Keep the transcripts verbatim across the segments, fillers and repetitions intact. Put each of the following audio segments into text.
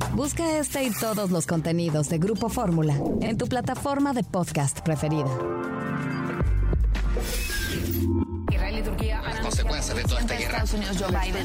Busca este y todos los contenidos de Grupo Fórmula en tu plataforma de podcast preferida. Israel y Turquía las consecuencias de toda esta guerra. Estados Unidos, Joe Biden.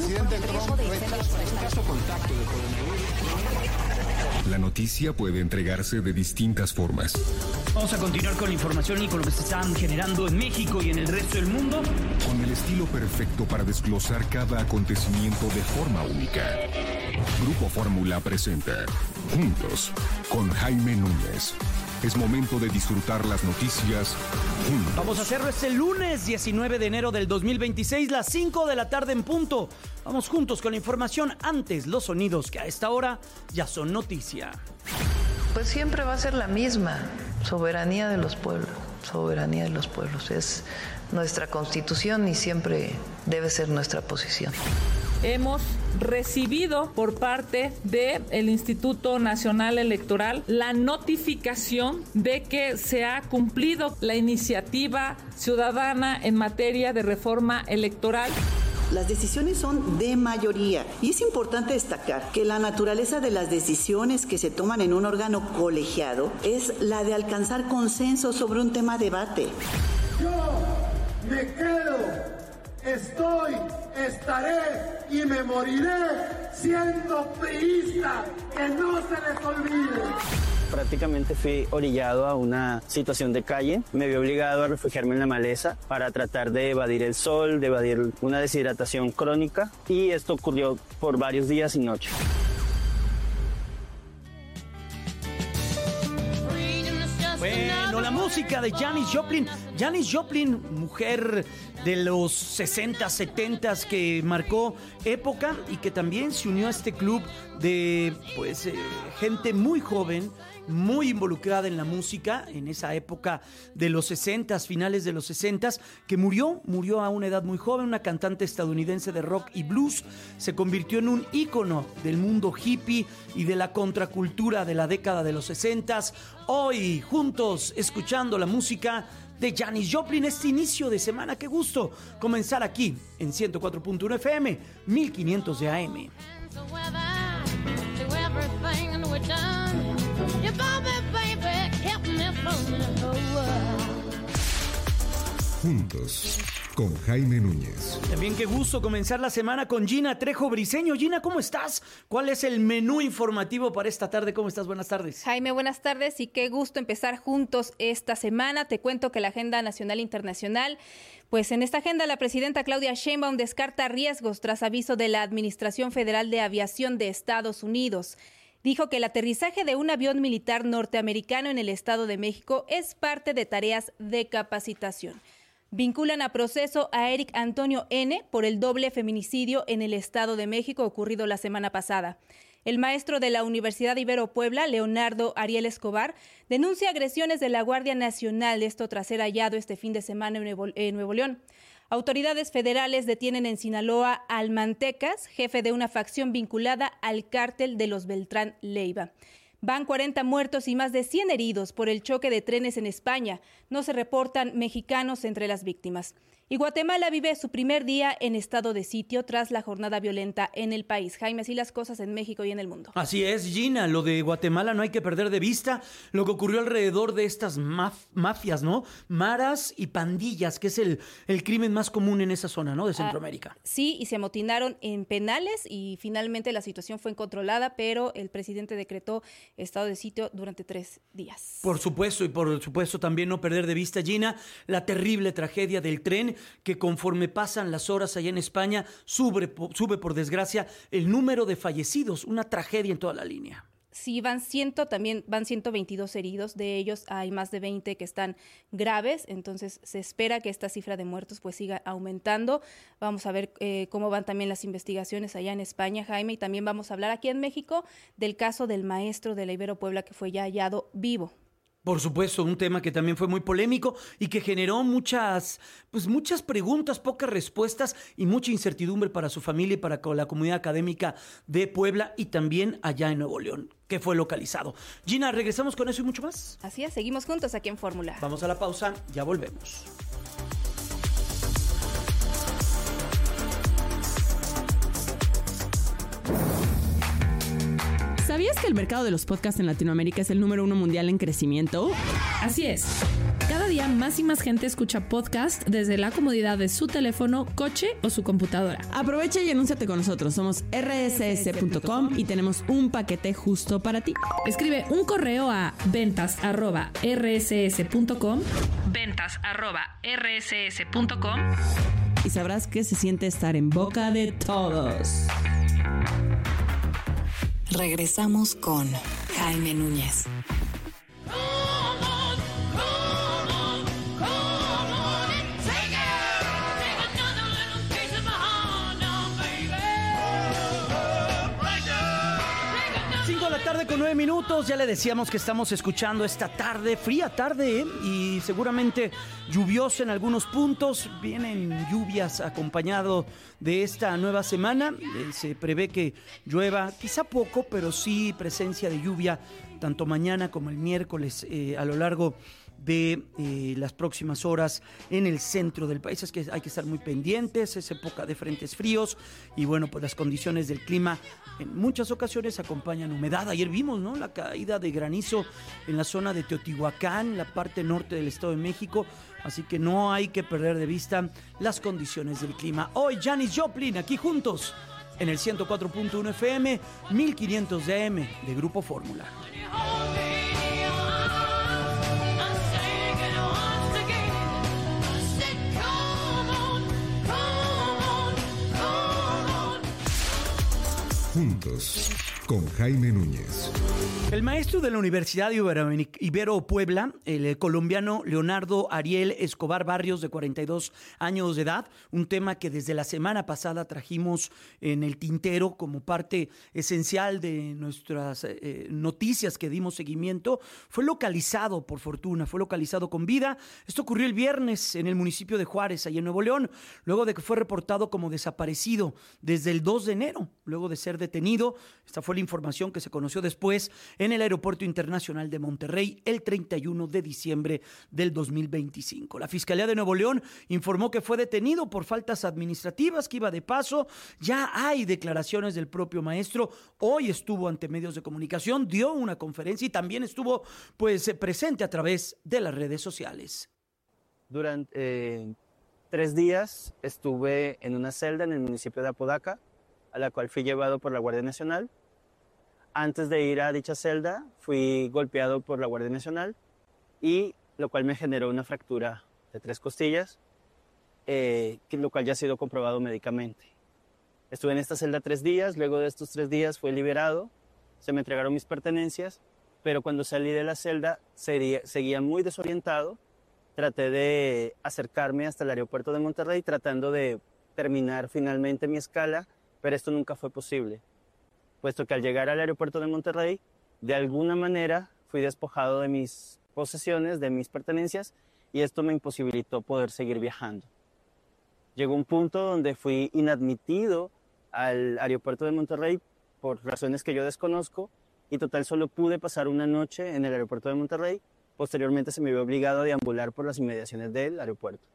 La noticia puede entregarse de distintas formas. Vamos a continuar con la información y con lo que se están generando en México y en el resto del mundo. Con el estilo perfecto para desglosar cada acontecimiento de forma única. Grupo Fórmula presenta Juntos con Jaime Núñez. Es momento de disfrutar las noticias juntos. Vamos a hacerlo este lunes diecinueve de enero del dos mil veintiséis, las cinco de la tarde en punto. Vamos juntos con la información, antes los sonidos que a esta hora ya son noticia. Pues siempre va a ser la misma, soberanía de los pueblos, soberanía de los pueblos. Es nuestra constitución y siempre debe ser nuestra posición. Hemos recibido por parte del Instituto Nacional Electoral la notificación de que se ha cumplido la iniciativa ciudadana en materia de reforma electoral. Las decisiones son de mayoría y es importante destacar que la naturaleza de las decisiones que se toman en un órgano colegiado es la de alcanzar consenso sobre un tema de debate. Yo me quedo, estoy, estaré y me moriré siendo priista, que no se les olvide. Prácticamente fui orillado a una situación de calle, me vi obligado a refugiarme en la maleza para tratar de evadir el sol, de evadir una deshidratación crónica, y esto ocurrió por varios días y noches. Bueno, la música de Janis Joplin. Janis Joplin, mujer de los sesenta, setenta que marcó época y que también se unió a este club de pues eh, gente muy joven, muy involucrada en la música en esa época de los sesenta, finales de los sesenta, que murió, murió a una edad muy joven, una cantante estadounidense de rock y blues, se convirtió en un ícono del mundo hippie y de la contracultura de la década de los sesenta. Hoy, juntos, escuchando la música de Janis Joplin, este inicio de semana, qué gusto comenzar aquí en ciento cuatro punto uno F M, mil quinientos de A M. Juntos con Jaime Núñez. También qué gusto comenzar la semana con Gina Trejo Briseño. Gina, ¿cómo estás? ¿Cuál es el menú informativo para esta tarde? ¿Cómo estás? Buenas tardes. Jaime, buenas tardes y qué gusto empezar juntos esta semana. Te cuento que la agenda nacional e internacional, pues en esta agenda la presidenta Claudia Sheinbaum descarta riesgos tras aviso de la Administración Federal de Aviación de Estados Unidos. Dijo que el aterrizaje de un avión militar norteamericano en el Estado de México es parte de tareas de capacitación. Vinculan a proceso a Eric Antonio N. por el doble feminicidio en el Estado de México ocurrido la semana pasada. El maestro de la Universidad Ibero Puebla, Leonardo Ariel Escobar, denuncia agresiones de la Guardia Nacional, esto tras ser hallado este fin de semana en Nuevo, en Nuevo León. Autoridades federales detienen en Sinaloa al Mantecas, jefe de una facción vinculada al cártel de los Beltrán Leiva. Van cuarenta muertos y más de cien heridos por el choque de trenes en España. No se reportan mexicanos entre las víctimas. Y Guatemala vive su primer día en estado de sitio tras la jornada violenta en el país. Jaime, así las cosas en México y en el mundo. Así es, Gina, lo de Guatemala no hay que perder de vista lo que ocurrió alrededor de estas maf- mafias, ¿no? Maras y pandillas, que es el, el crimen más común en esa zona, ¿no? De Centroamérica. Ah, sí, y se amotinaron en penales y finalmente la situación fue controlada, pero el presidente decretó estado de sitio durante tres días. Por supuesto, y por supuesto también no perder de vista, Gina, la terrible tragedia del tren que conforme pasan las horas allá en España sube, sube por desgracia el número de fallecidos, una tragedia en toda la línea. Sí, van ciento, también van ciento veintidós heridos, de ellos hay más de veinte que están graves, entonces se espera que esta cifra de muertos pues siga aumentando. Vamos a ver eh, cómo van también las investigaciones allá en España, Jaime, y también vamos a hablar aquí en México del caso del maestro de la Ibero Puebla que fue ya hallado vivo. Por supuesto, un tema que también fue muy polémico y que generó muchas, pues muchas preguntas, pocas respuestas y mucha incertidumbre para su familia y para la comunidad académica de Puebla y también allá en Nuevo León, que fue localizado. Gina, regresamos con eso y mucho más. Así es, seguimos juntos aquí en Fórmula. Vamos a la pausa, ya volvemos. ¿Sabías que el mercado de los podcasts en Latinoamérica es el número uno mundial en crecimiento? Así es. Cada día más y más gente escucha podcast desde la comodidad de su teléfono, coche o su computadora. Aprovecha y anúnciate con nosotros. Somos erre ese ese punto com y tenemos un paquete justo para ti. Escribe un correo a ventas arroba erre ese ese punto com, ventas arroba erre ese ese punto com y sabrás que se siente estar en boca de todos. Regresamos con Jaime Núñez. Tarde con nueve minutos, ya le decíamos que estamos escuchando esta tarde, fría tarde, ¿eh? Y seguramente lluviosa en algunos puntos. Vienen lluvias acompañado de esta nueva semana. Eh, se prevé que llueva, quizá poco, pero sí presencia de lluvia tanto mañana como el miércoles eh, a lo largo de eh, las próximas horas en el centro del país. Es que hay que estar muy pendientes, es época de frentes fríos y bueno, pues las condiciones del clima en muchas ocasiones acompañan humedad. Ayer vimos, ¿no?, la caída de granizo en la zona de Teotihuacán, la parte norte del Estado de México, así que no hay que perder de vista las condiciones del clima. Hoy Janis Joplin, aquí juntos en el ciento cuatro punto uno F M, mil quinientos de A M de Grupo Fórmula. Juntos, con Jaime Núñez. El maestro de la Universidad Ibero, Ibero Puebla, el colombiano Leonardo Ariel Escobar Barrios, de cuarenta y dos años de edad, un tema que desde la semana pasada trajimos en el tintero como parte esencial de nuestras eh, noticias que dimos seguimiento, fue localizado, por fortuna, fue localizado con vida. Esto ocurrió el viernes en el municipio de Juárez, allá en Nuevo León, luego de que fue reportado como desaparecido desde el dos de enero, luego de ser detenido. Esta fue la información que se conoció después en el Aeropuerto Internacional de Monterrey el treinta y uno de diciembre del dos mil veinticinco. La Fiscalía de Nuevo León informó que fue detenido por faltas administrativas, que iba de paso. Ya hay declaraciones del propio maestro. Hoy estuvo ante medios de comunicación, dio una conferencia y también estuvo pues presente a través de las redes sociales. Durante eh, tres días estuve en una celda en el municipio de Apodaca, a la cual fui llevado por la Guardia Nacional. Antes de ir a dicha celda, fui golpeado por la Guardia Nacional, y lo cual me generó una fractura de tres costillas, eh, lo cual ya ha sido comprobado médicamente. Estuve en esta celda tres días, luego de estos tres días fui liberado, se me entregaron mis pertenencias, pero cuando salí de la celda sería, seguía muy desorientado. Traté de acercarme hasta el aeropuerto de Monterrey, tratando de terminar finalmente mi escala, pero esto nunca fue posible, puesto que al llegar al aeropuerto de Monterrey, de alguna manera fui despojado de mis posesiones, de mis pertenencias, y esto me imposibilitó poder seguir viajando. Llegó un punto donde fui inadmitido al aeropuerto de Monterrey por razones que yo desconozco, y total solo pude pasar una noche en el aeropuerto de Monterrey. Posteriormente se me vio obligado a deambular por las inmediaciones del aeropuerto.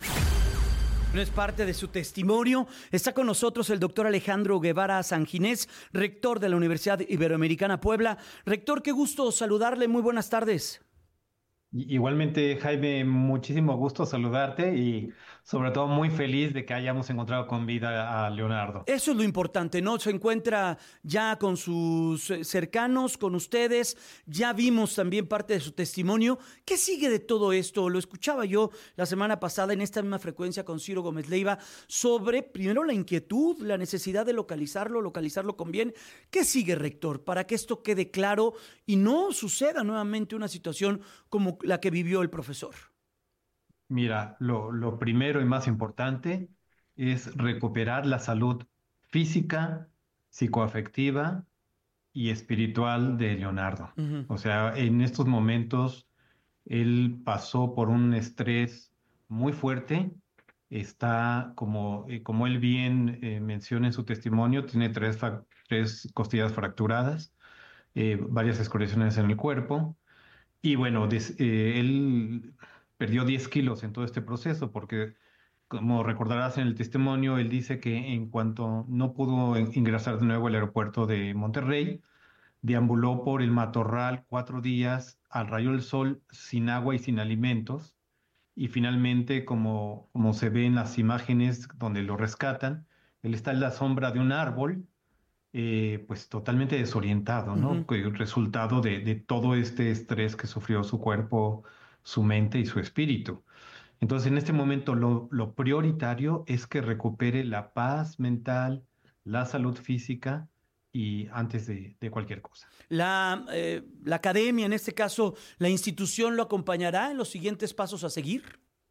No es parte de su testimonio. Está con nosotros el doctor Alejandro Guevara Sanginés, rector de la Universidad Iberoamericana Puebla. Rector, qué gusto saludarle. Muy buenas tardes. Igualmente, Jaime, muchísimo gusto saludarte y sobre todo muy feliz de que hayamos encontrado con vida a Leonardo. Eso es lo importante, ¿no? Se encuentra ya con sus cercanos, con ustedes. Ya vimos también parte de su testimonio. ¿Qué sigue de todo esto? Lo escuchaba yo la semana pasada en esta misma frecuencia con Ciro Gómez Leiva sobre, primero, la inquietud, la necesidad de localizarlo, localizarlo con bien. ¿Qué sigue, rector, para que esto quede claro y no suceda nuevamente una situación como la que vivió el profesor? Mira, lo, lo primero y más importante es recuperar la salud física, psicoafectiva y espiritual de Leonardo. Uh-huh. O sea, en estos momentos él pasó por un estrés muy fuerte. Está, como, eh, como él bien eh, menciona en su testimonio, tiene tres, tres costillas fracturadas, eh, varias excoriaciones en el cuerpo. Y bueno, des, eh, él perdió diez kilos en todo este proceso porque, como recordarás en el testimonio, él dice que en cuanto no pudo ingresar de nuevo al aeropuerto de Monterrey, deambuló por el matorral cuatro días al rayo del sol, sin agua y sin alimentos, y finalmente, como, como se ve en las imágenes donde lo rescatan, él está en la sombra de un árbol, eh, pues totalmente desorientado, ¿no? Ujú. Que resultado de, de todo este estrés que sufrió su cuerpo, su mente y su espíritu. Entonces, en este momento, lo, lo prioritario es que recupere la paz mental, la salud física y antes de, de cualquier cosa. La, eh, la academia, en este caso, la institución, ¿lo acompañará en los siguientes pasos a seguir?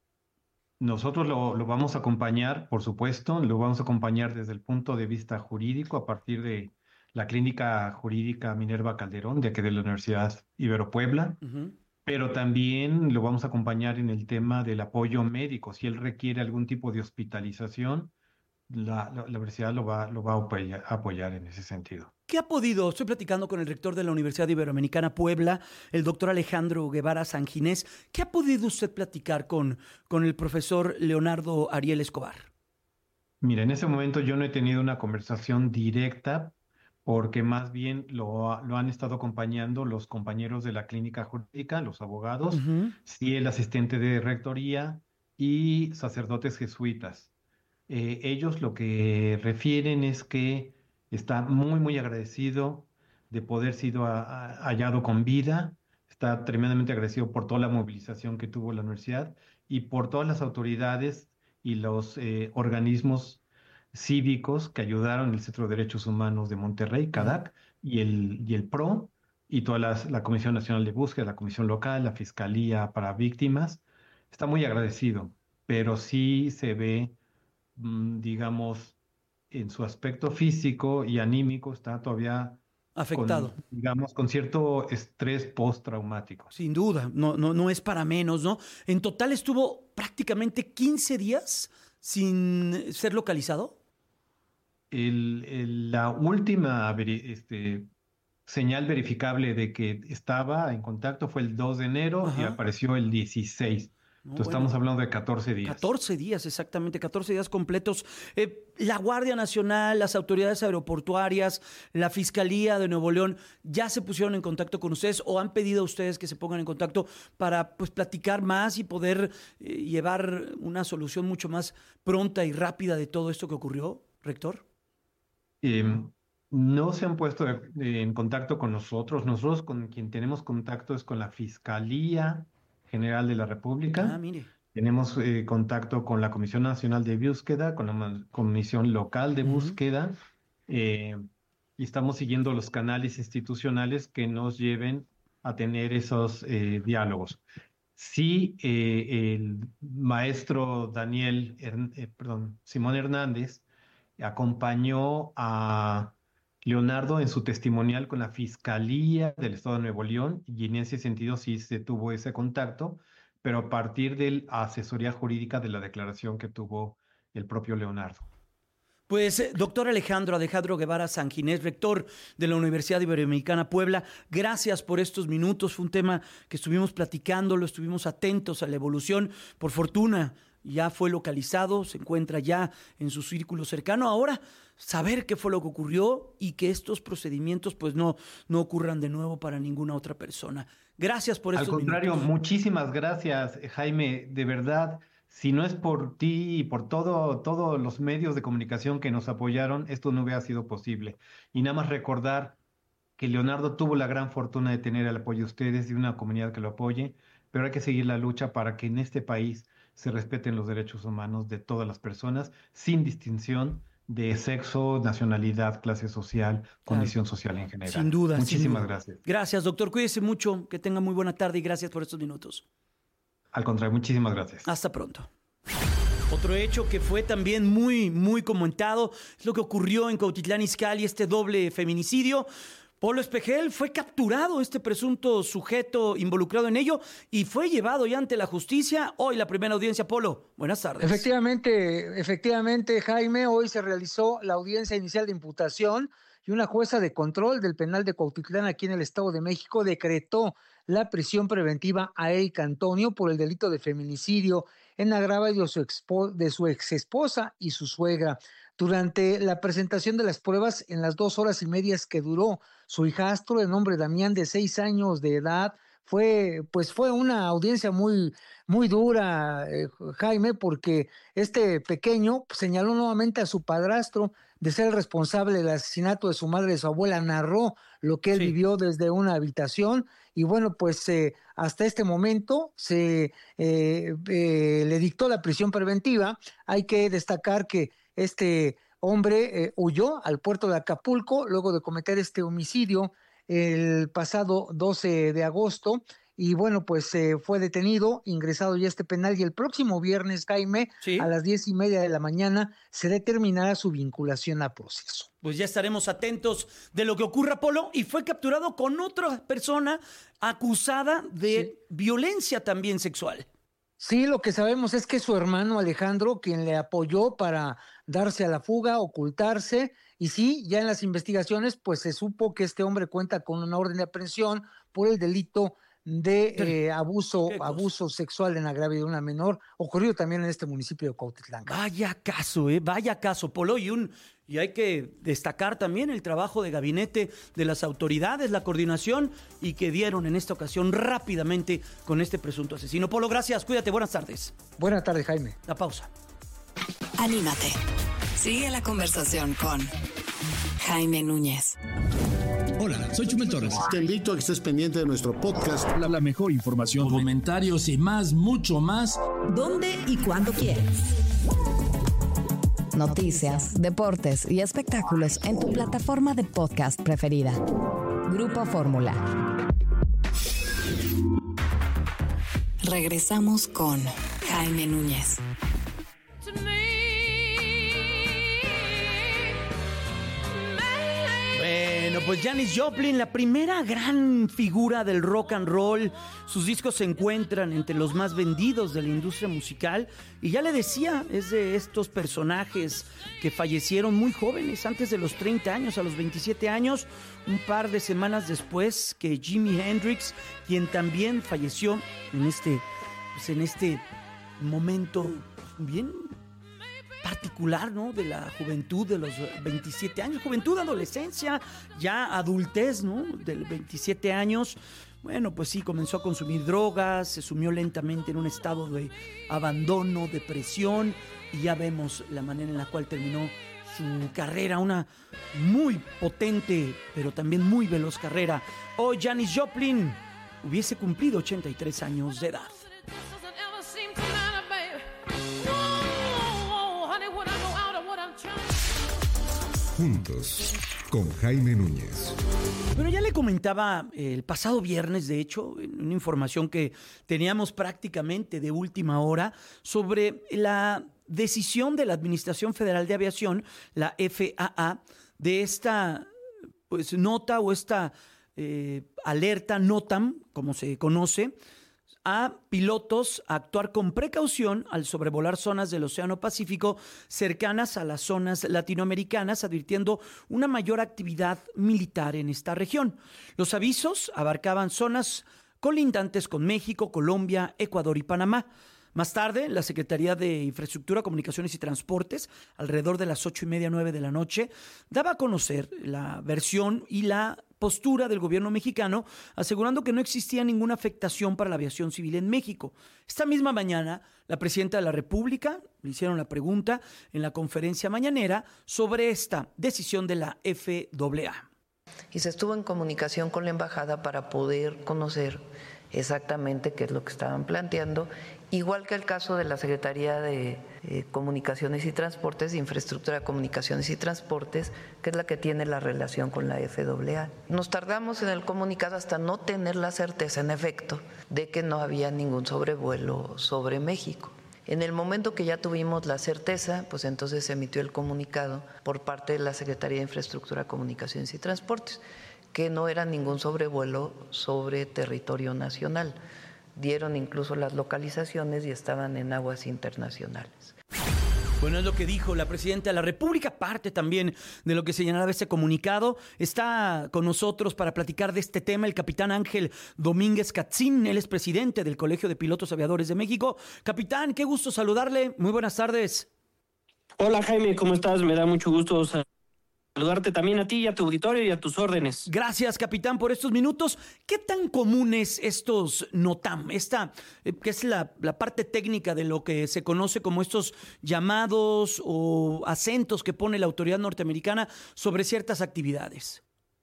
Nosotros lo, lo vamos a acompañar, por supuesto, lo vamos a acompañar desde el punto de vista jurídico a partir de la Clínica Jurídica Minerva Calderón, de aquí de la Universidad Ibero Puebla, Ujú. pero también lo vamos a acompañar en el tema del apoyo médico. Si él requiere algún tipo de hospitalización, la, la, la universidad lo va, lo va a apoyar, apoyar en ese sentido. ¿Qué ha podido? Estoy platicando con el rector de la Universidad Iberoamericana Puebla, el doctor Alejandro Guevara Sanginés. ¿Qué ha podido usted platicar con, con el profesor Leonardo Ariel Escobar? Mira, en ese momento yo no he tenido una conversación directa porque más bien lo, lo han estado acompañando los compañeros de la clínica jurídica, los abogados, Ujú. sí, el asistente de rectoría y sacerdotes jesuitas. Eh, ellos lo que refieren es que está muy, muy agradecido de poder sido a- a- hallado con vida, está tremendamente agradecido por toda la movilización que tuvo la universidad y por todas las autoridades y los eh, organismos cívicos que ayudaron, el Centro de Derechos Humanos de Monterrey, CADAC, y el, y el P R O, y toda las- la Comisión Nacional de Búsqueda, la Comisión Local, la Fiscalía para Víctimas. Está muy agradecido, pero sí se ve, mm, digamos, en su aspecto físico y anímico, está todavía Afectado. con, digamos, con cierto estrés postraumático. Sin duda, no, no, no es para menos, ¿no? En total estuvo prácticamente quince días sin ser localizado. El- el- la última veri- este, señal verificable de que estaba en contacto fue el dos de enero y Ajá. apareció el dieciséis. No, Entonces bueno. estamos hablando de catorce días. catorce días, exactamente, catorce días completos. Eh, la Guardia Nacional, las autoridades aeroportuarias, la Fiscalía de Nuevo León, ¿ya se pusieron en contacto con ustedes o han pedido a ustedes que se pongan en contacto para pues, platicar más y poder eh, llevar una solución mucho más pronta y rápida de todo esto que ocurrió, rector? Eh, no se han puesto de- en contacto con nosotros. Nosotros con quien tenemos contacto es con la Fiscalía General de la República. Ah, mire. Tenemos eh, contacto con la Comisión Nacional de Búsqueda, con la ma- Comisión Local de Ujú. Búsqueda, eh, y estamos siguiendo los canales institucionales que nos lleven a tener esos eh, diálogos. Sí, eh, el maestro Daniel, Hern- eh, perdón, Simón Hernández acompañó a Leonardo en su testimonial con la Fiscalía del Estado de Nuevo León y en ese sentido sí se tuvo ese contacto, pero a partir de la asesoría jurídica de la declaración que tuvo el propio Leonardo. Pues, eh, doctor Alejandro Alejandro Guevara Sanginés, rector de la Universidad Iberoamericana Puebla, gracias por estos minutos. Fue un tema que estuvimos platicándolo, estuvimos atentos a la evolución. Por fortuna, ya fue localizado, se encuentra ya en su círculo cercano. Ahora, saber qué fue lo que ocurrió y que estos procedimientos pues no, no ocurran de nuevo para ninguna otra persona. Gracias por Al estos contrario, minutos. muchísimas gracias, Jaime. De verdad, si no es por ti y por todo, todos los medios de comunicación que nos apoyaron, esto no hubiera sido posible. Y nada más recordar que Leonardo tuvo la gran fortuna de tener el apoyo de ustedes y una comunidad que lo apoye, pero hay que seguir la lucha para que en este país se respeten los derechos humanos de todas las personas, sin distinción de sexo, nacionalidad, clase social, condición social en general. Sin duda. sin Muchísimas duda. gracias. Gracias, doctor. Cuídese mucho, que tenga muy buena tarde y gracias por estos minutos. Al contrario, muchísimas gracias. Hasta pronto. Otro hecho que fue también muy, muy comentado es lo que ocurrió en Cuautitlán Izcalli, este doble feminicidio. Polo Espejel fue capturado, este presunto sujeto involucrado en ello, y fue llevado ya ante la justicia. Hoy la primera audiencia. Polo, buenas tardes. Efectivamente, efectivamente, Jaime, hoy se realizó la audiencia inicial de imputación y una jueza de control del penal de Cuautitlán aquí en el Estado de México decretó la prisión preventiva a Eric Antonio por el delito de feminicidio en agravio de su, expo, de su ex esposa y su suegra. Durante la presentación de las pruebas, en las dos horas y medias que duró, su hijastro, de nombre Damián, de seis años de edad, fue, pues fue una audiencia muy, muy dura, eh, Jaime, porque este pequeño señaló nuevamente a su padrastro de ser el responsable del asesinato de su madre y de su abuela, narró lo que él sí. vivió desde una habitación, y bueno, pues eh, hasta este momento se eh, eh, le dictó la prisión preventiva. Hay que destacar que este hombre eh, huyó al puerto de Acapulco luego de cometer este homicidio el pasado doce de agosto, y bueno, pues eh, fue detenido, ingresado ya a este penal, y el próximo viernes, Jaime, ¿sí? a las diez y media de la mañana, se determinará su vinculación a proceso. Pues ya estaremos atentos de lo que ocurra, Polo, y fue capturado con otra persona acusada de sí. violencia también sexual. Sí, lo que sabemos es que su hermano Alejandro, quien le apoyó para darse a la fuga, ocultarse, y sí, ya en las investigaciones, pues se supo que este hombre cuenta con una orden de aprehensión por el delito de eh, abuso, abuso sexual en agravio de una menor, ocurrido también en este municipio de Cuautitlán. Vaya caso, eh, vaya caso, Polo, y un y hay que destacar también el trabajo de gabinete de las autoridades, la coordinación y que dieron en esta ocasión rápidamente con este presunto asesino. Polo, gracias, cuídate, buenas tardes. Buenas tardes, Jaime. La pausa. Anímate. Sigue la conversación con Jaime Núñez. Hola, soy Chumel Torres. Te invito a que estés pendiente de nuestro podcast. La, la mejor información, comentarios y más, mucho más. ¿Dónde y cuándo quieres? Noticias, deportes y espectáculos en tu plataforma de podcast preferida. Grupo Fórmula. Regresamos con Jaime Núñez. Bueno, pues Janis Joplin, la primera gran figura del rock and roll. Sus discos se encuentran entre los más vendidos de la industria musical. Y ya le decía, es de estos personajes que fallecieron muy jóvenes, antes de los treinta años, a los veintisiete años, un par de semanas después que Jimi Hendrix, quien también falleció en este, pues en este momento bien particular, ¿no? De la juventud de los veintisiete años, juventud, adolescencia, ya adultez, ¿no? De veintisiete años. Bueno, pues sí, comenzó a consumir drogas, se sumió lentamente en un estado de abandono, depresión, y ya vemos la manera en la cual terminó su carrera, una muy potente, pero también muy veloz carrera. Hoy Janis Joplin hubiese cumplido ochenta y tres años de edad. Juntos, con Jaime Núñez. Bueno, ya le comentaba el pasado viernes, de hecho, una información que teníamos prácticamente de última hora sobre la decisión de la Administración Federal de Aviación, la F A A, de esta pues, nota o esta eh, alerta NOTAM, como se conoce, a pilotos a actuar con precaución al sobrevolar zonas del Océano Pacífico cercanas a las zonas latinoamericanas, advirtiendo una mayor actividad militar en esta región. Los avisos abarcaban zonas colindantes con México, Colombia, Ecuador y Panamá. Más tarde, la Secretaría de Infraestructura, Comunicaciones y Transportes, alrededor de las ocho y media, nueve de la noche, daba a conocer la versión y la postura del gobierno mexicano, asegurando que no existía ninguna afectación para la aviación civil en México. Esta misma mañana, la presidenta de la República le hicieron la pregunta en la conferencia mañanera sobre esta decisión de la F A A. Y se estuvo en comunicación con la embajada para poder conocer exactamente qué es lo que estaban planteando, igual que el caso de la Secretaría de eh, Comunicaciones y Transportes, de Infraestructura, Comunicaciones y Transportes, que es la que tiene la relación con la F A A. Nos tardamos en el comunicado hasta no tener la certeza, en efecto, de que no había ningún sobrevuelo sobre México. En el momento que ya tuvimos la certeza, pues entonces se emitió el comunicado por parte de la Secretaría de Infraestructura, Comunicaciones y Transportes, que no era ningún sobrevuelo sobre territorio nacional. Dieron incluso las localizaciones y estaban en aguas internacionales. Bueno, es lo que dijo la presidenta de la República, parte también de lo que señalaba ese comunicado. Está con nosotros para platicar de este tema el capitán Ángel Domínguez Catzín. Él es presidente del Colegio de Pilotos Aviadores de México. Capitán, qué gusto saludarle. Muy buenas tardes. Hola Jaime, ¿cómo estás? Me da mucho gusto saludarte también a ti y a tu auditorio y a tus órdenes. Gracias, capitán, por estos minutos. ¿Qué tan comunes estos NOTAM? Esta, eh, que es la, la parte técnica de lo que se conoce como estos llamados o acentos que pone la autoridad norteamericana sobre ciertas actividades.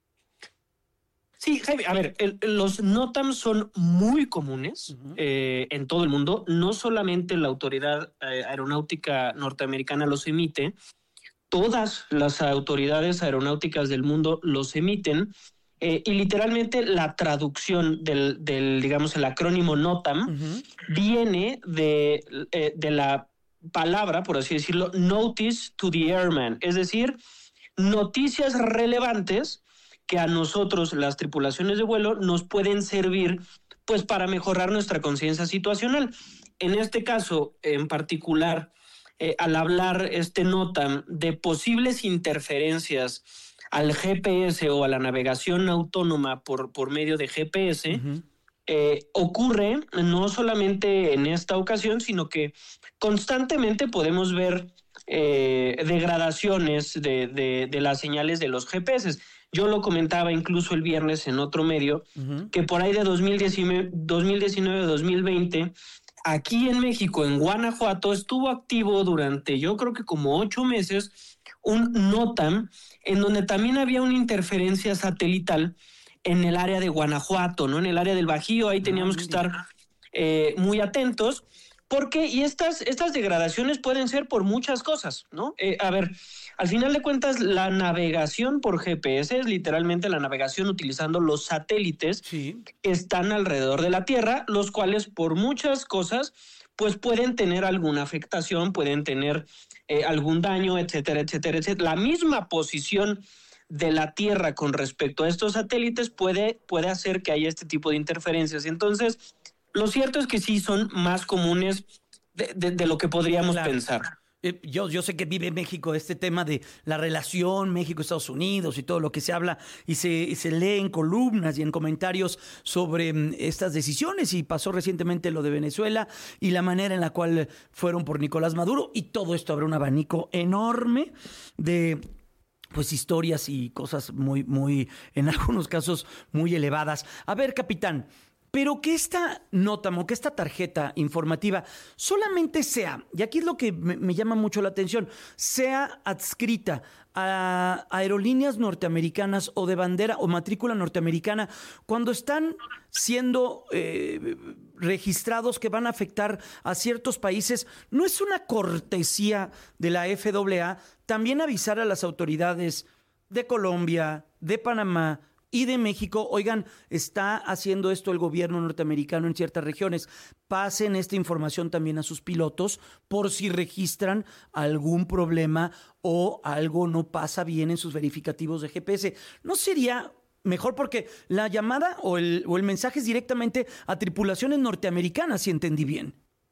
Sí, Jaime, a ver, el, los NOTAM son muy comunes uh-huh. eh, en todo el mundo. No solamente la autoridad eh, aeronáutica norteamericana los emite, todas las autoridades aeronáuticas del mundo los emiten eh, y literalmente la traducción del, del digamos, el acrónimo NOTAM uh-huh. viene de, eh, de la palabra, por así decirlo, Notice to the Airman, es decir, noticias relevantes que a nosotros, las tripulaciones de vuelo, nos pueden servir pues para mejorar nuestra conciencia situacional. En este caso, en particular, Eh, al hablar este NOTAM de posibles interferencias al G P S o a la navegación autónoma por, por medio de G P S, uh-huh. eh, ocurre no solamente en esta ocasión, sino que constantemente podemos ver eh, degradaciones de, de, de las señales de los G P S. Yo lo comentaba incluso el viernes en otro medio, uh-huh. que por ahí de dos mil diecinueve, dos mil veinte... aquí en México, en Guanajuato, estuvo activo durante yo creo que como ocho meses un NOTAM en donde también había una interferencia satelital en el área de Guanajuato, ¿no? En el área del Bajío, ahí teníamos que estar eh, muy atentos, porque y estas, estas degradaciones pueden ser por muchas cosas, ¿no? Eh, a ver, al final de cuentas, la navegación por G P S es literalmente la navegación utilizando los satélites sí. que están alrededor de la Tierra, los cuales por muchas cosas pues pueden tener alguna afectación, pueden tener eh, algún daño, etcétera, etcétera, etcétera. La misma posición de la Tierra con respecto a estos satélites puede, puede hacer que haya este tipo de interferencias. Entonces, lo cierto es que sí son más comunes de, de, de lo que podríamos claro. pensar. Yo, yo sé que vive México este tema de la relación México-Estados Unidos y todo lo que se habla y se, y se lee en columnas y en comentarios sobre um, estas decisiones, y pasó recientemente lo de Venezuela y la manera en la cual fueron por Nicolás Maduro, y todo esto abre un abanico enorme de pues historias y cosas muy, muy, en algunos casos muy elevadas. A ver, capitán, pero que esta nota o que esta tarjeta informativa solamente sea, y aquí es lo que me, me llama mucho la atención, sea adscrita a aerolíneas norteamericanas o de bandera o matrícula norteamericana cuando están siendo eh, registrados que van a afectar a ciertos países. ¿No es una cortesía de la F A A también avisar a las autoridades de Colombia, de Panamá y de México, oigan, está haciendo esto el gobierno norteamericano en ciertas regiones, pasen esta información también a sus pilotos por si registran algún problema o algo no pasa bien en sus verificativos de G P S? ¿No sería mejor? Porque la llamada o el, o el mensaje es directamente a tripulaciones norteamericanas, si entendí bien.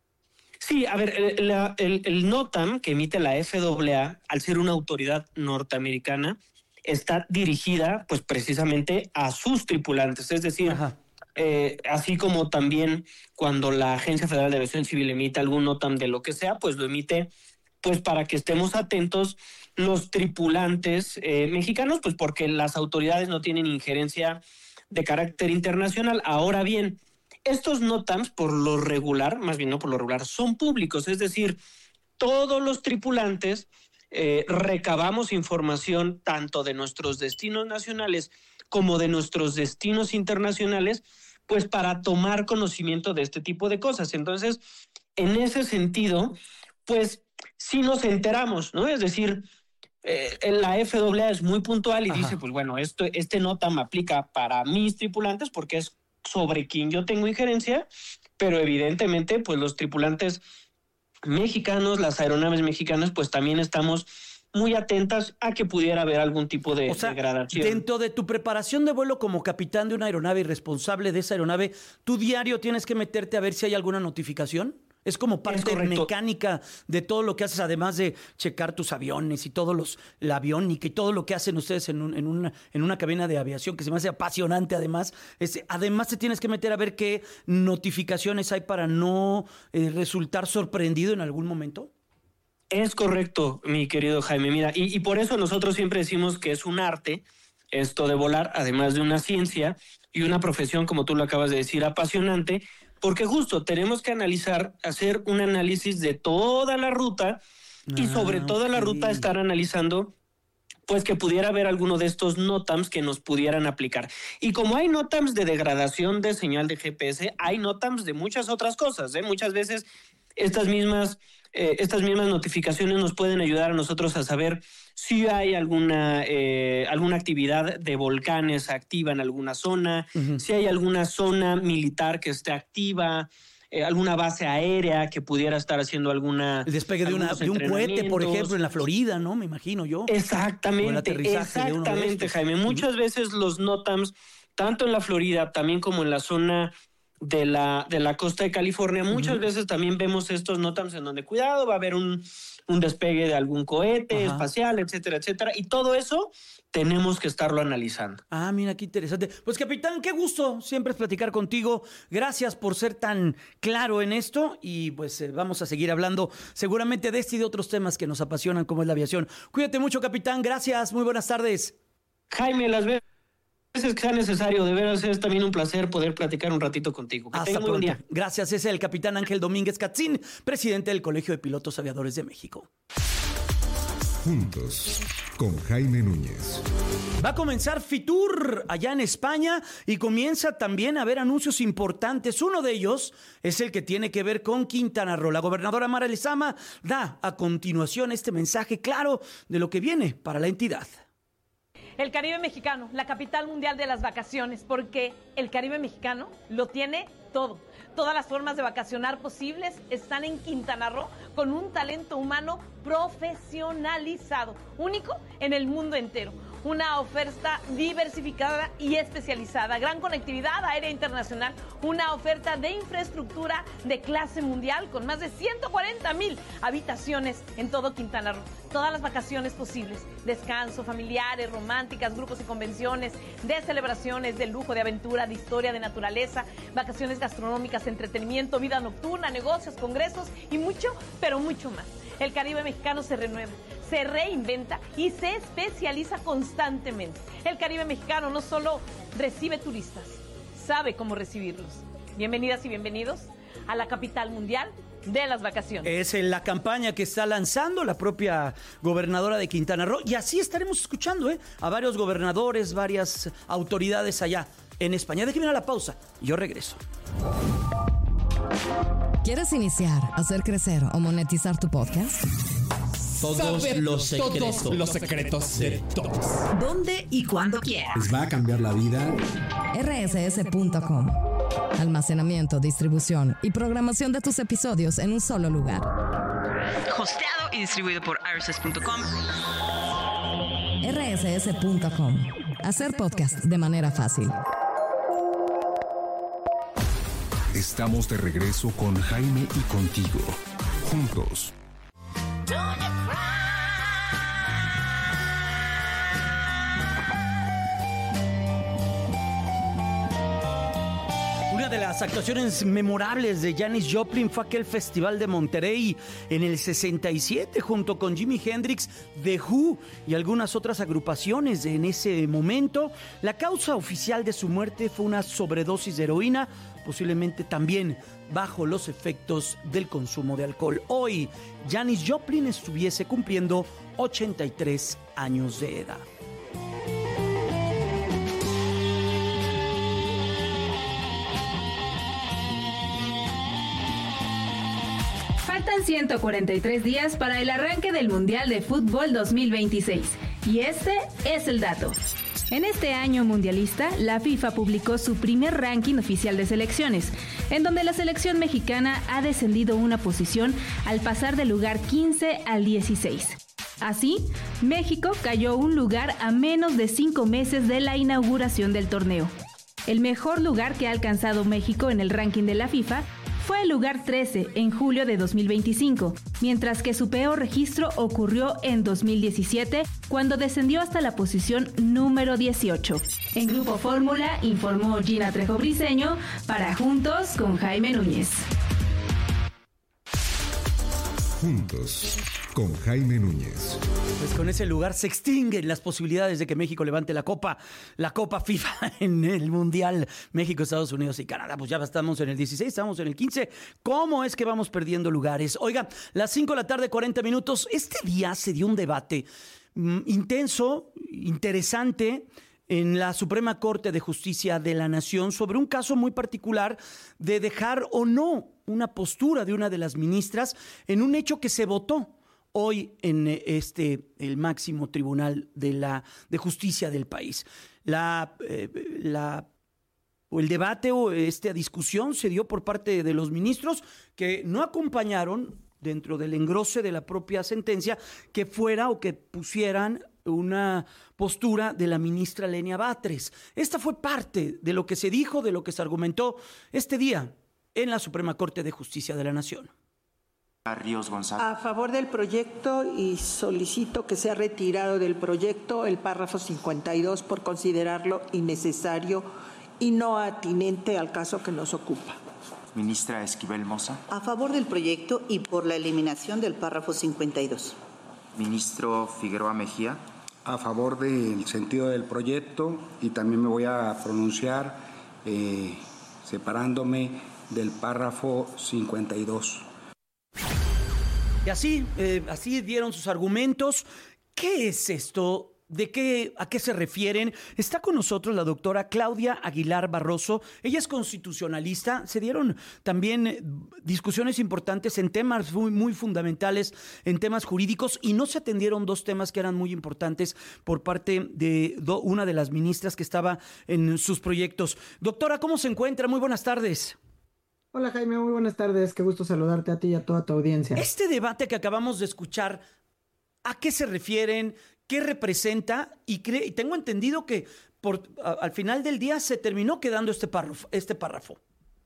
Sí, a ver, el, la, el, el NOTAM que emite la F A A, al ser una autoridad norteamericana, está dirigida pues precisamente a sus tripulantes, es decir, eh, así como también cuando la Agencia Federal de Aviación Civil emite algún NOTAM de lo que sea, pues lo emite pues para que estemos atentos los tripulantes eh, mexicanos, pues porque las autoridades no tienen injerencia de carácter internacional. Ahora bien, estos NOTAMs por lo regular, más bien no por lo regular, son públicos, es decir, todos los tripulantes Eh, recabamos información tanto de nuestros destinos nacionales como de nuestros destinos internacionales, pues para tomar conocimiento de este tipo de cosas. Entonces, en ese sentido, pues sí nos enteramos, ¿no? Es decir, eh, la F A A es muy puntual y Ajá. dice, pues bueno, esto, este NOTAM aplica para mis tripulantes porque es sobre quien yo tengo injerencia, pero evidentemente, pues los tripulantes mexicanos, las aeronaves mexicanas, pues también estamos muy atentas a que pudiera haber algún tipo de o sea, degradación. Dentro de tu preparación de vuelo como capitán de una aeronave y responsable de esa aeronave, ¿tú diario tienes que meterte a ver si hay alguna notificación Es como parte mecánica de todo lo que haces, además de checar tus aviones y todos los, la aviónica y todo lo que hacen ustedes en, un, en, una, en una cabina de aviación, que se me hace apasionante además. Es, además te tienes que meter a ver qué notificaciones hay para no eh, resultar sorprendido en algún momento. Es correcto, mi querido Jaime. Mira, y, y por eso nosotros siempre decimos que es un arte esto de volar, además de una ciencia y una profesión, como tú lo acabas de decir, apasionante, porque justo tenemos que analizar, hacer un análisis de toda la ruta y sobre Ah, toda la ok. ruta estar analizando pues que pudiera haber alguno de estos NOTAMs que nos pudieran aplicar. Y como hay NOTAMs de degradación de señal de G P S, hay NOTAMs de muchas otras cosas, ¿eh? Muchas veces estas mismas, eh, estas mismas notificaciones nos pueden ayudar a nosotros a saber si hay alguna, eh, alguna actividad de volcanes activa en alguna zona, uh-huh. si hay alguna zona militar que esté activa, eh, alguna base aérea que pudiera estar haciendo alguna... El despegue de, una, de un cohete, por ejemplo, en la Florida, ¿no? Me imagino yo. Exactamente, exactamente, Jaime. Muchas veces los NOTAMs, tanto en la Florida, también como en la zona de la, de la costa de California, muchas uh-huh. veces también vemos estos NOTAMs en donde, cuidado, va a haber un, un despegue de algún cohete Ajá. espacial, etcétera, etcétera. Y todo eso tenemos que estarlo analizando. Ah, mira, qué interesante. Pues, capitán, qué gusto siempre es platicar contigo. Gracias por ser tan claro en esto y pues eh, vamos a seguir hablando seguramente de este y de otros temas que nos apasionan como es la aviación. Cuídate mucho, capitán. Gracias. Muy buenas tardes. Jaime, las veces que sea necesario, de veras es también un placer poder platicar un ratito contigo. Que Hasta tenga muy pronto. buen día. Gracias. Es el capitán Ángel Domínguez Catzín, presidente del Colegio de Pilotos Aviadores de México. Juntos, con Jaime Núñez. Va a comenzar Fitur allá en España y comienza también a haber anuncios importantes. Uno de ellos es el que tiene que ver con Quintana Roo. La gobernadora Mara Lezama da a continuación este mensaje claro de lo que viene para la entidad. El Caribe mexicano, la capital mundial de las vacaciones, porque el Caribe mexicano lo tiene todo. Todas las formas de vacacionar posibles están en Quintana Roo con un talento humano profesionalizado, único en el mundo entero. Una oferta diversificada y especializada, gran conectividad aérea internacional, una oferta de infraestructura de clase mundial con más de ciento cuarenta mil habitaciones en todo Quintana Roo. Todas las vacaciones posibles, descanso, familiares, románticas, grupos y convenciones, de celebraciones, de lujo, de aventura, de historia, de naturaleza, vacaciones gastronómicas, entretenimiento, vida nocturna, negocios, congresos y mucho, pero mucho más. El Caribe mexicano se renueva, se reinventa y se especializa constantemente. El Caribe mexicano no solo recibe turistas, sabe cómo recibirlos. Bienvenidas y bienvenidos a la capital mundial de las vacaciones. Es en la campaña que está lanzando la propia gobernadora de Quintana Roo y así estaremos escuchando ¿eh? a varios gobernadores, varias autoridades allá en España. Déjenme ir a la pausa, yo regreso. ¿Quieres iniciar, hacer crecer o monetizar tu podcast? Todos Saber los secretos. Todos los secretos de todos. ¿Dónde y cuándo quieras? ¿Les va a cambiar la vida? erre ese ese punto com. Almacenamiento, distribución y programación de tus episodios en un solo lugar. Hosteado y distribuido por r s s punto com. erre ese ese punto com. Hacer podcast de manera fácil. Estamos de regreso con Jaime y contigo. Juntos. Una de las actuaciones memorables de Janis Joplin fue aquel Festival de Monterrey en el sesenta y siete junto con Jimi Hendrix, The Who y algunas otras agrupaciones. En ese momento, la causa oficial de su muerte fue una sobredosis de heroína, posiblemente también bajo los efectos del consumo de alcohol. Hoy, Janis Joplin estuviese cumpliendo ochenta y tres años de edad. Faltan ciento cuarenta y tres días para el arranque del Mundial de Fútbol dos mil veintiséis. Y este es el dato. En este año mundialista, la FIFA publicó su primer ranking oficial de selecciones, en donde la selección mexicana ha descendido una posición al pasar del lugar quince al dieciséis. Así, México cayó un lugar a menos de cinco meses de la inauguración del torneo. El mejor lugar que ha alcanzado México en el ranking de la FIFA fue el lugar trece en julio de dos mil veinticinco, mientras que su peor registro ocurrió en dos mil diecisiete, cuando descendió hasta la posición número dieciocho. En Grupo Fórmula informó Gina Trejo Briceño para Juntos con Jaime Núñez. Juntos con Jaime Núñez. Pues con ese lugar se extinguen las posibilidades de que México levante la copa, la Copa FIFA en el Mundial México, Estados Unidos y Canadá. Pues ya estamos en el dieciséis, estamos en el quince. ¿Cómo es que vamos perdiendo lugares? Oiga, las cinco de la tarde, cuarenta minutos. Este día se dio un debate mm, intenso, interesante, en la Suprema Corte de Justicia de la Nación sobre un caso muy particular de dejar o no una postura de una de las ministras en un hecho que se votó hoy en este, el máximo tribunal de, la, de justicia del país. La, eh, la, o el debate o esta discusión se dio por parte de los ministros que no acompañaron dentro del engrose de la propia sentencia que fuera o que pusieran una postura de la ministra Lenia Batres. Esta fue parte de lo que se dijo, de lo que se argumentó este día en la Suprema Corte de Justicia de la Nación. Ríos González. A favor del proyecto y solicito que sea retirado del proyecto el párrafo cincuenta y dos por considerarlo innecesario y no atinente al caso que nos ocupa. Ministra Esquivel Moza. A favor del proyecto y por la eliminación del párrafo cincuenta y dos. Ministro Figueroa Mejía. A favor del sentido del proyecto y también me voy a pronunciar eh, separándome del párrafo cincuenta y dos. Y así, eh, así dieron sus argumentos. ¿Qué es esto? ¿De qué, a qué se refieren? Está con nosotros la doctora Claudia Aguilar Barroso. Ella es constitucionalista. Se dieron también discusiones importantes en temas muy, muy fundamentales, en temas jurídicos, y no se atendieron dos temas que eran muy importantes por parte de do, una de las ministras que estaba en sus proyectos. Doctora, ¿cómo se encuentra? Muy buenas tardes. Hola Jaime, muy buenas tardes. Qué gusto saludarte a ti y a toda tu audiencia. Este debate que acabamos de escuchar, ¿a qué se refieren? ¿Qué representa? Y, cre- y tengo entendido que por, a, al final del día se terminó quedando este párrafo, este párrafo.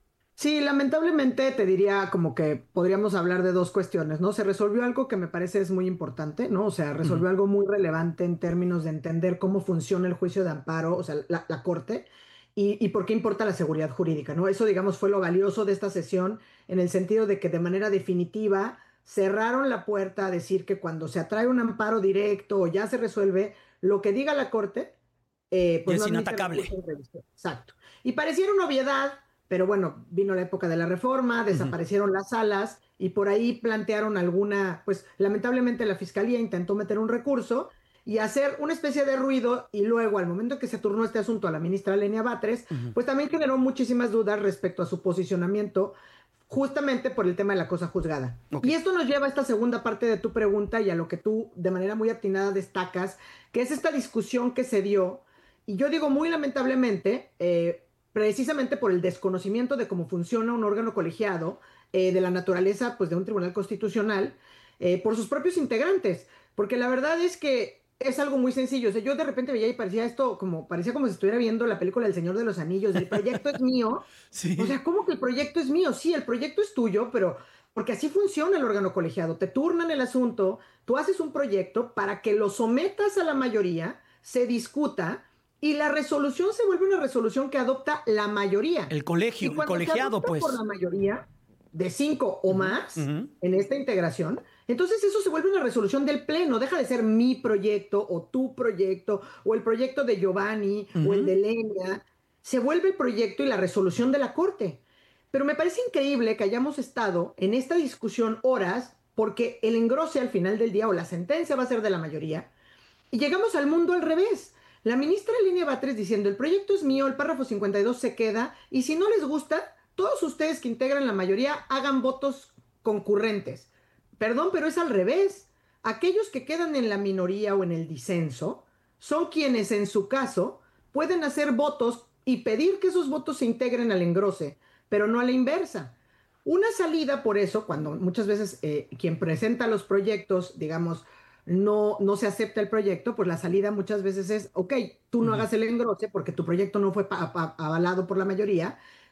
Sí, lamentablemente te diría como que podríamos hablar de dos cuestiones, ¿no? Se resolvió algo que me parece es muy importante, ¿no? O sea, resolvió uh-huh. algo muy relevante en términos de entender cómo funciona el juicio de amparo, o sea, la, la Corte, y, y por qué importa la seguridad jurídica, ¿no? Eso, digamos, fue lo valioso de esta sesión en el sentido de que de manera definitiva cerraron la puerta a decir que cuando se atrae un amparo directo o ya se resuelve, lo que diga la Corte, eh, pues es no inatacable. Exacto. Y pareciera una obviedad, pero bueno, vino la época de la reforma, desaparecieron uh-huh. las salas y por ahí plantearon alguna, pues lamentablemente la Fiscalía intentó meter un recurso y hacer una especie de ruido, y luego al momento que se turnó este asunto a la ministra Lenia Batres, uh-huh. pues también generó muchísimas dudas respecto a su posicionamiento justamente por el tema de la cosa juzgada. Okay. Y esto nos lleva a esta segunda parte de tu pregunta y a lo que tú de manera muy atinada destacas, que es esta discusión que se dio, y yo digo muy lamentablemente, eh, precisamente por el desconocimiento de cómo funciona un órgano colegiado, eh, de la naturaleza pues, de un tribunal constitucional, eh, por sus propios integrantes. Porque la verdad es que es algo muy sencillo. O sea, yo de repente veía y parecía esto como, parecía como si estuviera viendo la película El Señor de los Anillos. El proyecto es mío. Sí. O sea, ¿cómo que el proyecto es mío? Sí, el proyecto es tuyo, pero porque así funciona el órgano colegiado. Te turnan el asunto, tú haces un proyecto para que lo sometas a la mayoría, se discuta y la resolución se vuelve una resolución que adopta la mayoría. El colegio, el colegiado, pues. Por la mayoría de cinco o más uh-huh. en esta integración, entonces eso se vuelve una resolución del pleno, deja de ser mi proyecto o tu proyecto o el proyecto de Giovanni uh-huh. o el de Lenia, se vuelve el proyecto y la resolución de la Corte. Pero me parece increíble que hayamos estado en esta discusión horas porque el engrose al final del día o la sentencia va a ser de la mayoría y llegamos al mundo al revés. La ministra Lenia Batres diciendo el proyecto es mío, el párrafo cincuenta y dos se queda y si no les gusta, todos ustedes que integran la mayoría hagan votos concurrentes. Perdón, pero es al revés. Aquellos que quedan en la minoría o en el disenso son quienes en su caso pueden hacer votos y pedir que esos votos se integren al engrose, pero no a la inversa. Una salida por eso, cuando muchas veces eh, quien presenta los proyectos, digamos, no, no se acepta el proyecto, pues la salida muchas veces es, ok, tú no uh-huh. hagas el engrose porque tu proyecto no fue pa- pa- avalado por la mayoría,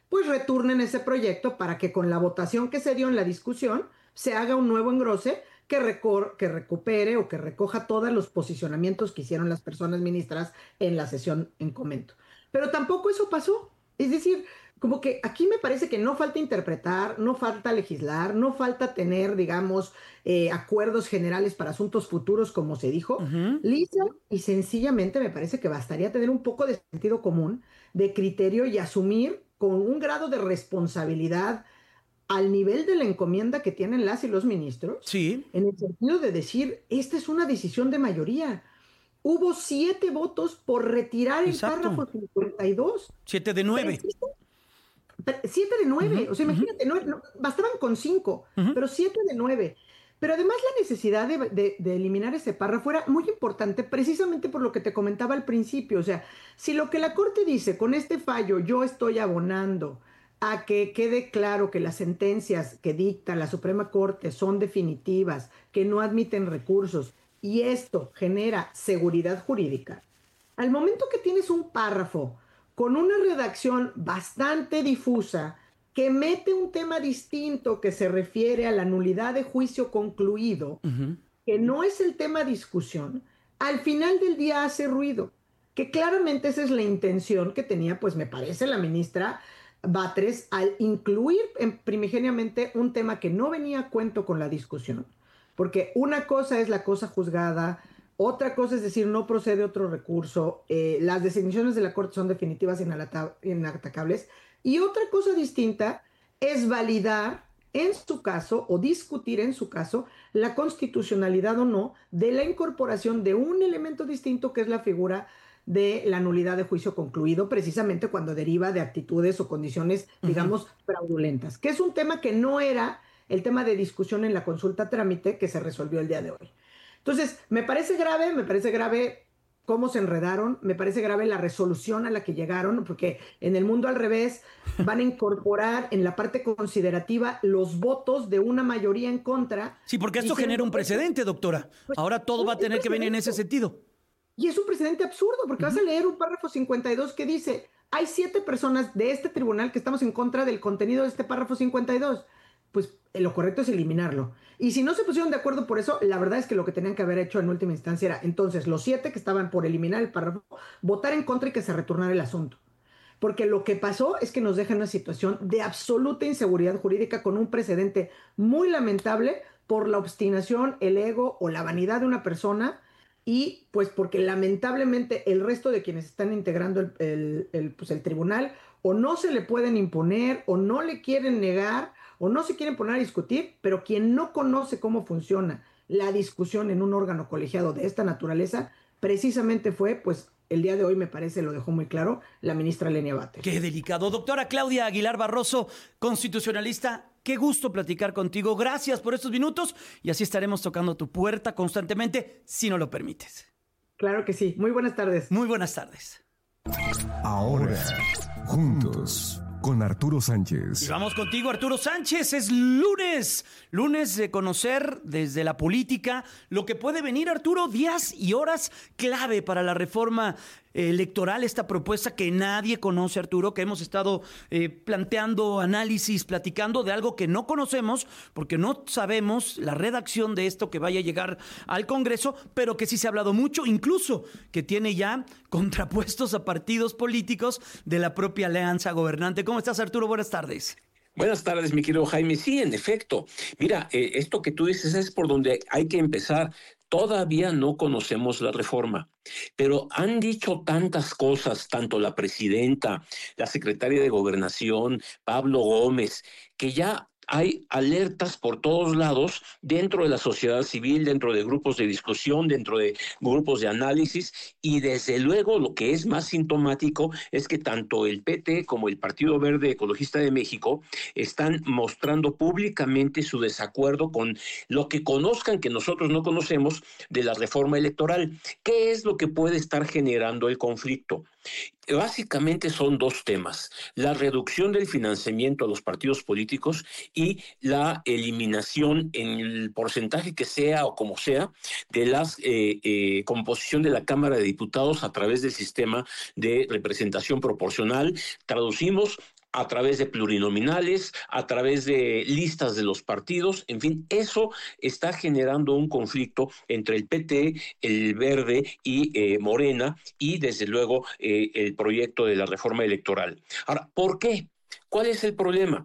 pues returnen ese proyecto para que con la votación que se dio en la discusión se haga un nuevo engrose que, recor- que recupere o que recoja todos los posicionamientos que hicieron las personas ministras en la sesión en comento. Pero tampoco eso pasó. Es decir, como que aquí me parece que no falta interpretar, no falta legislar, no falta tener, digamos, eh, acuerdos generales para asuntos futuros, como se dijo. Uh-huh. Lisa y sencillamente me parece que bastaría tener un poco de sentido común, de criterio y asumir con un grado de responsabilidad al nivel de la encomienda que tienen las y los ministros, sí, en el sentido de decir, esta es una decisión de mayoría. Hubo siete votos por retirar el Exacto. párrafo cincuenta y dos. Siete de nueve. Siete de nueve. Uh-huh, o sea, imagínate, uh-huh. no, no, bastaban con cinco, uh-huh. pero siete de nueve. Pero además la necesidad de, de, de eliminar ese párrafo era muy importante precisamente por lo que te comentaba al principio. O sea, si lo que la Corte dice, con este fallo yo estoy abonando a que quede claro que las sentencias que dicta la Suprema Corte son definitivas, que no admiten recursos, y esto genera seguridad jurídica, al momento que tienes un párrafo con una redacción bastante difusa que mete un tema distinto que se refiere a la nulidad de juicio concluido, uh-huh. que no es el tema discusión, al final del día hace ruido, que claramente esa es la intención que tenía, pues me parece, la ministra Batres al incluir en, primigeniamente un tema que no venía a cuento con la discusión, porque una cosa es la cosa juzgada, otra cosa es decir, no procede otro recurso, eh, las definiciones de la Corte son definitivas e inatacables, y otra cosa distinta es validar en su caso o discutir en su caso la constitucionalidad o no de la incorporación de un elemento distinto que es la figura de la nulidad de juicio concluido, precisamente cuando deriva de actitudes o condiciones, digamos, uh-huh. fraudulentas, que es un tema que no era el tema de discusión en la consulta trámite que se resolvió el día de hoy. Entonces, me parece grave, me parece grave cómo se enredaron, me parece grave la resolución a la que llegaron, porque en el mundo al revés van a incorporar en la parte considerativa los votos de una mayoría en contra. Sí, porque esto genera un precedente, doctora. Pues, ahora todo va a tener que venir en ese sentido. Y es un precedente absurdo, porque uh-huh. vas a leer un párrafo cincuenta y dos que dice, hay siete personas de este tribunal que estamos en contra del contenido de este párrafo cincuenta y dos. Pues lo correcto es eliminarlo. Y si no se pusieron de acuerdo por eso, la verdad es que lo que tenían que haber hecho en última instancia era, entonces, los siete que estaban por eliminar el párrafo, votar en contra y que se retornara el asunto. Porque lo que pasó es que nos deja en una situación de absoluta inseguridad jurídica con un precedente muy lamentable por la obstinación, el ego o la vanidad de una persona, y pues porque lamentablemente el resto de quienes están integrando el, el, el, pues el tribunal o no se le pueden imponer o no le quieren negar o no se quieren poner a discutir, pero quien no conoce cómo funciona la discusión en un órgano colegiado de esta naturaleza, precisamente fue, pues el día de hoy me parece, lo dejó muy claro, la ministra Lenia Batres. Qué delicado. Doctora Claudia Aguilar Barroso, constitucionalista, qué gusto platicar contigo. Gracias por estos minutos y así estaremos tocando tu puerta constantemente, si no lo permites. Claro que sí. Muy buenas tardes. Muy buenas tardes. Ahora, juntos, con Arturo Sánchez. Y vamos contigo, Arturo Sánchez. Es lunes, lunes de conocer desde la política lo que puede venir, Arturo, días y horas clave para la reforma electoral, esta propuesta que nadie conoce, Arturo, que hemos estado eh, planteando análisis, platicando de algo que no conocemos, porque no sabemos la redacción de esto que vaya a llegar al Congreso, pero que sí se ha hablado mucho, incluso que tiene ya contrapuestos a partidos políticos de la propia alianza gobernante. ¿Cómo estás, Arturo? Buenas tardes. Buenas tardes, mi querido Jaime. Sí, en efecto. Mira, eh, esto que tú dices es por donde hay que empezar. Todavía no conocemos la reforma, pero han dicho tantas cosas, tanto la presidenta, la secretaria de Gobernación, Pablo Gómez, que ya hay alertas por todos lados dentro de la sociedad civil, dentro de grupos de discusión, dentro de grupos de análisis, y desde luego lo que es más sintomático es que tanto el P T como el Partido Verde Ecologista de México están mostrando públicamente su desacuerdo con lo que conozcan, que nosotros no conocemos, de la reforma electoral. ¿Qué es lo que puede estar generando el conflicto? Básicamente son dos temas: la reducción del financiamiento a los partidos políticos y la eliminación en el porcentaje que sea o como sea de la eh, eh, composición de la Cámara de Diputados a través del sistema de representación proporcional. Traducimos, a través de plurinominales, a través de listas de los partidos, en fin, eso está generando un conflicto entre el P T, el Verde y eh, Morena, y desde luego eh, el proyecto de la reforma electoral. Ahora, ¿por qué? ¿Cuál es el problema?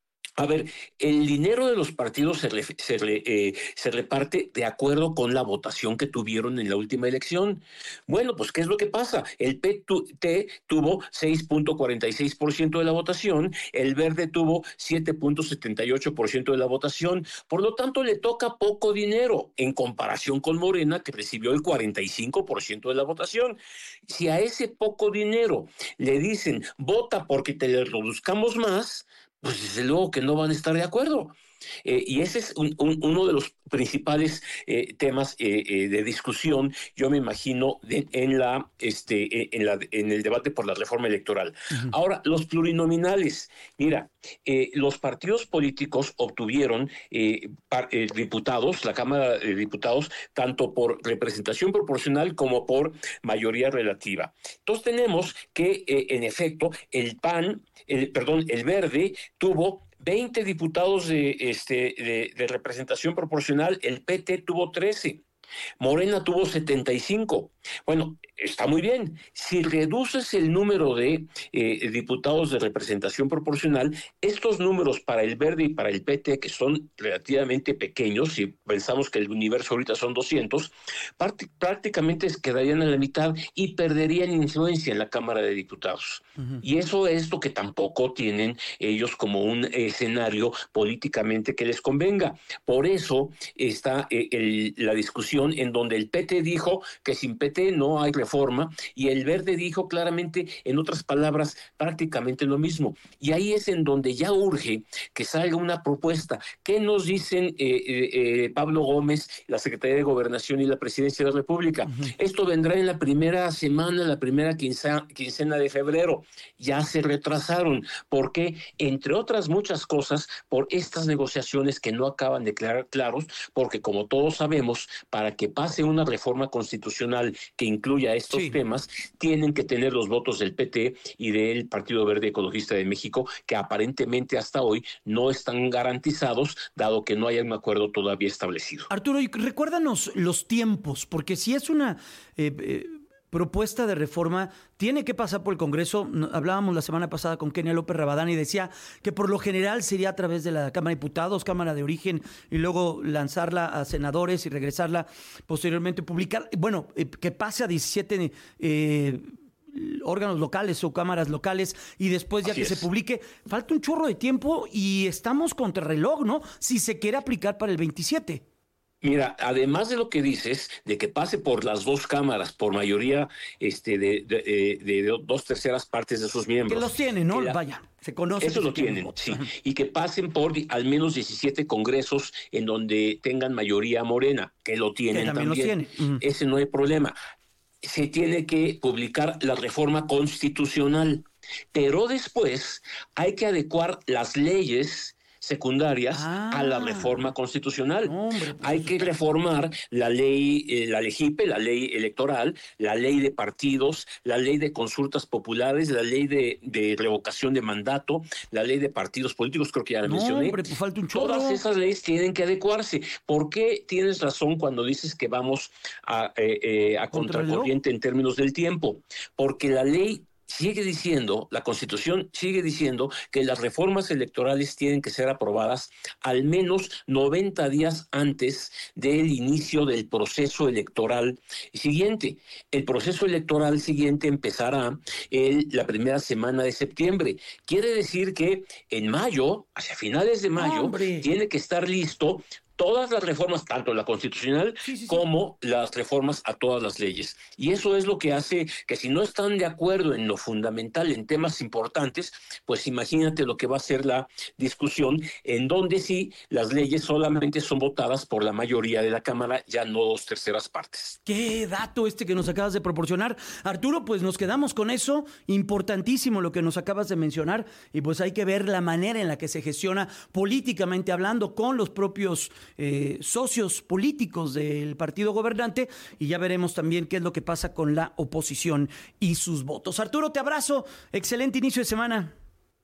A ver, el dinero de los partidos se, re, se, re, eh, se reparte de acuerdo con la votación que tuvieron en la última elección. Bueno, pues, ¿qué es lo que pasa? El P T tuvo seis punto cuarenta y seis por ciento de la votación, el Verde tuvo siete punto setenta y ocho por ciento de la votación, por lo tanto le toca poco dinero en comparación con Morena, que recibió el cuarenta y cinco por ciento de la votación. Si a ese poco dinero le dicen, vota porque te le reduzcamos más, pues desde luego que no van a estar de acuerdo. Eh, y ese es un, un, uno de los principales eh, temas eh, eh, de discusión, yo me imagino, de, en, la, este, en, la, en el debate por la reforma electoral. Uh-huh. Ahora, los plurinominales. Mira, eh, los partidos políticos obtuvieron eh, par, eh, diputados, la Cámara de Diputados, tanto por representación proporcional como por mayoría relativa. Entonces tenemos que, eh, en efecto, el P A N, el, perdón, el Verde tuvo veinte diputados de, este, de, de representación proporcional, el P T tuvo trece, Morena tuvo setenta y cinco. Bueno, está muy bien. Si reduces el número de eh, diputados de representación proporcional, estos números para el Verde y para el P T, que son relativamente pequeños, si pensamos que el universo ahorita son doscientos, prácticamente quedarían a la mitad y perderían influencia en la Cámara de Diputados. Uh-huh. Y eso es lo que tampoco tienen ellos como un escenario políticamente que les convenga. Por eso está eh, el, la discusión en donde el P T dijo que sin P T no hay reforma, y el Verde dijo claramente, en otras palabras, prácticamente lo mismo. Y ahí es en donde ya urge que salga una propuesta. ¿Qué nos dicen eh, eh, eh, Pablo Gómez, la Secretaría de Gobernación y la Presidencia de la República? Uh-huh. Esto vendrá en la primera semana, la primera quincena, quincena de febrero. Ya se retrasaron. ¿Por qué? Entre otras muchas cosas, por estas negociaciones que no acaban de quedar claros, porque como todos sabemos, para que pase una reforma constitucional que incluya estos sí. temas, tienen que tener los votos del P T y del Partido Verde Ecologista de México, que aparentemente hasta hoy no están garantizados, dado que no hay un acuerdo todavía establecido. Arturo, y recuérdanos los tiempos, porque si es una eh, eh, propuesta de reforma, tiene que pasar por el Congreso. Hablábamos la semana pasada con Kenia López Rabadán y decía que por lo general sería a través de la Cámara de Diputados, Cámara de Origen, y luego lanzarla a senadores y regresarla posteriormente, publicar, bueno, eh, que pase a diecisiete eh, órganos locales o cámaras locales y después ya Así que es. se publique. Falta un chorro de tiempo y estamos contra reloj, ¿no? Si se quiere aplicar para el veintisiete. Mira, además de lo que dices, de que pase por las dos cámaras, por mayoría este, de, de, de, de dos terceras partes de sus miembros. Que los tienen, ¿no? La, Vaya, se conoce. Eso lo tienen, sí. Y que pasen por al menos diecisiete congresos en donde tengan mayoría morena, que lo tienen que también. también. Los tienen. Ese no hay problema. Se tiene que publicar la reforma constitucional, pero después hay que adecuar las leyes secundarias ah, a la reforma constitucional. Hombre, pues Hay que reformar la ley, eh, la LEGIPE, la ley electoral, la ley de partidos, la ley de consultas populares, la ley de, de revocación de mandato, la ley de partidos políticos, creo que ya la no, mencioné. Hombre, pues falta un chorro. Todas esas leyes tienen que adecuarse. ¿Por qué tienes razón cuando dices que vamos a, eh, eh, a contracorriente en términos del tiempo? Porque la ley sigue diciendo, la Constitución sigue diciendo que las reformas electorales tienen que ser aprobadas al menos noventa días antes del inicio del proceso electoral siguiente. El proceso electoral siguiente empezará el, la primera semana de septiembre. Quiere decir que en mayo, hacia finales de mayo, ¡hombre! Tiene que estar listo todas las reformas, tanto la constitucional sí, sí, sí. como las reformas a todas las leyes. Y eso es lo que hace que si no están de acuerdo en lo fundamental, en temas importantes, pues imagínate lo que va a ser la discusión, en donde sí las leyes solamente son votadas por la mayoría de la Cámara, ya no dos terceras partes. Qué dato este que nos acabas de proporcionar, Arturo, pues nos quedamos con eso, importantísimo lo que nos acabas de mencionar, y pues hay que ver la manera en la que se gestiona políticamente hablando con los propios Eh, socios políticos del partido gobernante, y ya veremos también qué es lo que pasa con la oposición y sus votos. Arturo, te abrazo, excelente inicio de semana.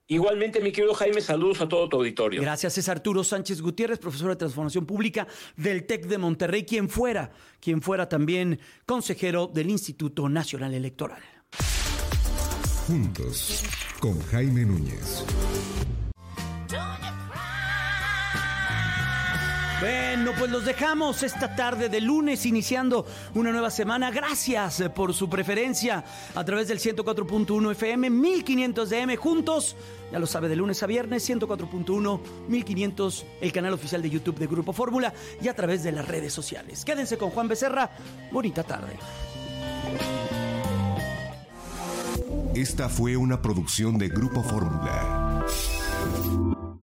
Igualmente, mi querido Jaime, saludos a todo tu auditorio. Gracias, es Arturo Sánchez Gutiérrez, profesor de Transformación Pública del TEC de Monterrey, quien fuera, quien fuera también consejero del Instituto Nacional Electoral. Juntos, con Jaime Núñez. Bueno, pues los dejamos esta tarde de lunes, iniciando una nueva semana. Gracias por su preferencia a través del ciento cuatro punto uno F M, mil quinientos de A M, juntos, ya lo sabe, de lunes a viernes, ciento cuatro punto uno, mil quinientos, el canal oficial de YouTube de Grupo Fórmula y a través de las redes sociales. Quédense con Juan Becerra, bonita tarde. Esta fue una producción de Grupo Fórmula.